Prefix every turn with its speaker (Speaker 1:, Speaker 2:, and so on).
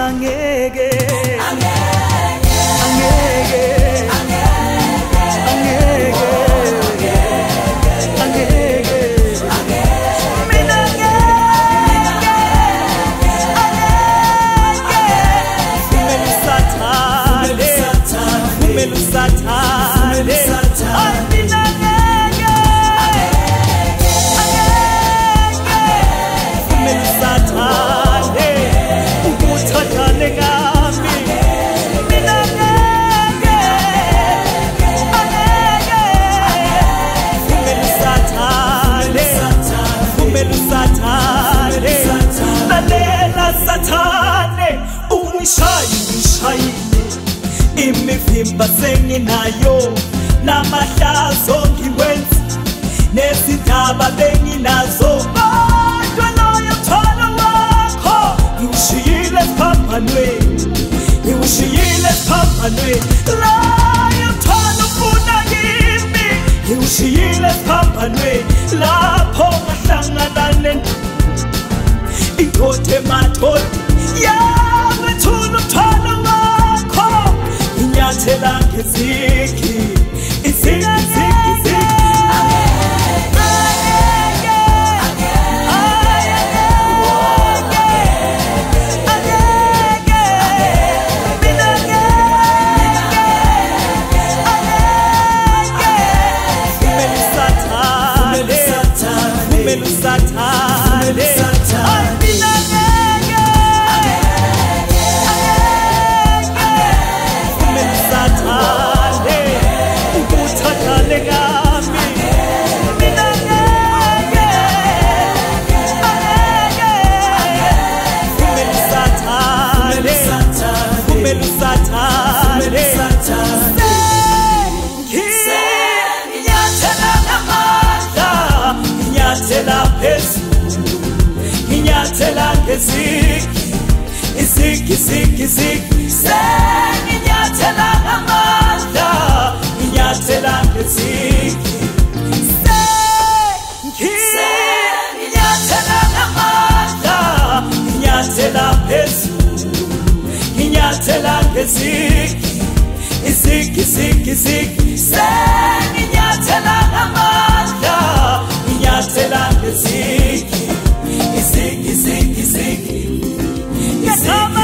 Speaker 1: angeke imivimba senginayo namahlazo ngiwenza nezindaba benginazo kodwa loyo mthwalo wakho ngiwushiyile esiphambanweni loyo mthwalo ufuna kimi ngiwushiyile esiphambanweni lapho ngahlangana inkothi emathodi yawethula umthwalo wakho inyathela ngezigi izigi Izigi senginyathela ngamandla nginyathela ngezigi senginyathela ngamandla nginyathela phezulu nginyathela ngezigi izigi senginyathela ngamandla nginyathela ngezigi izigi